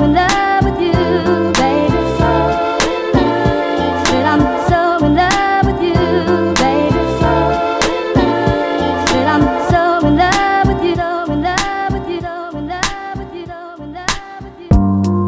in love with you, baby. Said I'm so in love with you, baby. Said I'm so in love with you, so in love with you, so in love with you, so in love with you.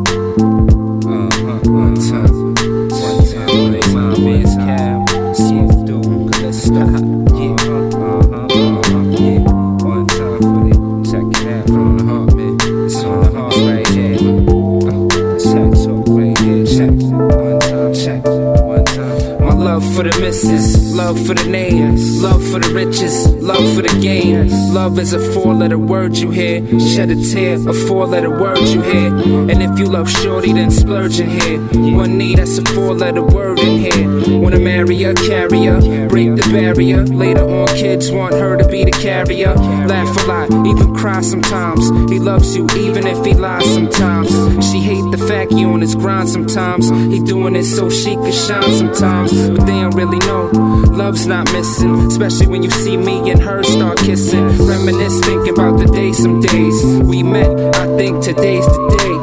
One time, play my Benz cab, smooth dude, Callisto. Yeah, yeah. One time for it, check it out from the heart, man. It's on the heart right here. It's that talk right here. Check. One time, check. One time. My love for the missus, love for the name, love for the riches, love for the game. Love is a four-letter word you hear. Shed a tear, a four-letter word you hear. And if you love shorty, then splurge in here. One need, that's a four-letter word in here. Wanna marry her, carry her, break the barrier. Later on, kids want her to be the carrier. Laugh a lot, even cry sometimes. He loves you, even if he lies sometimes. She hate the fact he on his grind sometimes. He doing it so she can shine sometimes. But they don't really know, love's not missing. Especially when you see me and her start kissing. Reminisce, thinking about the day some days we met, I think today's the day.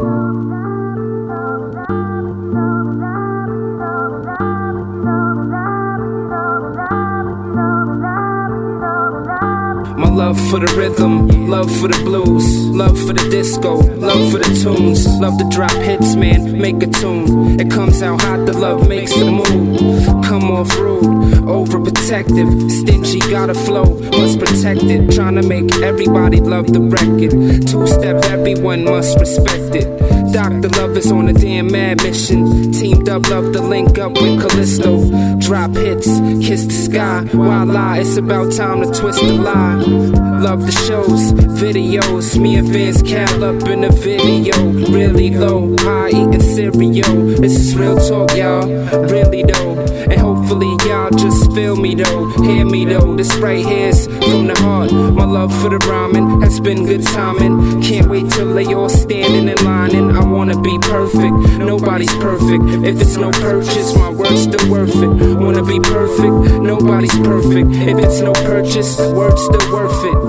My love for the rhythm, love for the blues, love for the disco, love for the tunes. Love to drop hits, man, make a tune. It comes out hot, the love makes the move. Come off rude, overprotective, stingy, gotta flow, must protect it. Trying to make everybody love the record. Two-step, everyone must respect it. Dr. Love is on a damn mad mission. Teamed up, love to link up with Callisto. Drop hits, kiss the sky. Voila, it's about time to twist the lie. Love the shows, videos. Me and Vince Cal up in the video. Really low, high eating cereal. This is real talk, y'all. Really though. And hopefully y'all just feel me though. Hear me though. This right here's from the heart. My love for the rhyming has been good timing. Can't wait till they all standing in line. And I wanna be perfect. Nobody's perfect. If it's no purchase, my word's still worth it. Wanna be perfect. Nobody's perfect. If it's no purchase, word's still worth it.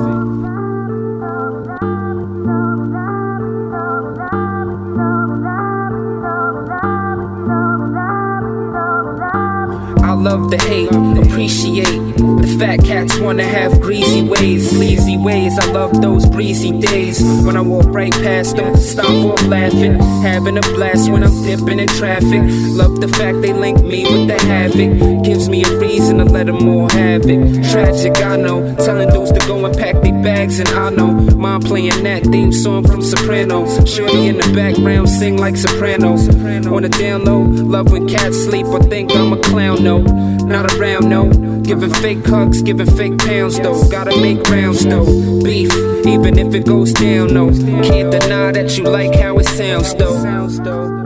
I love to hate, appreciate. The fat cats wanna have greasy ways, sleazy ways. I love those breezy days when I walk right past them, stop off laughing, having a blast when I'm dipping in traffic. Love the fact they link me with the havoc, gives me a reason to let them all have it. Tragic, I know, telling dudes to go and pack their bags, and I know mom playing that theme song from Sopranos. Shorty in the background sing like Sopranos. On the down low, love when cats sleep or think I'm a clown. No, not around, no. Giving fake hugs, giving fake pounds though. Gotta make rounds though. Beef, even if it goes down, no. Can't deny that you like how it sounds though.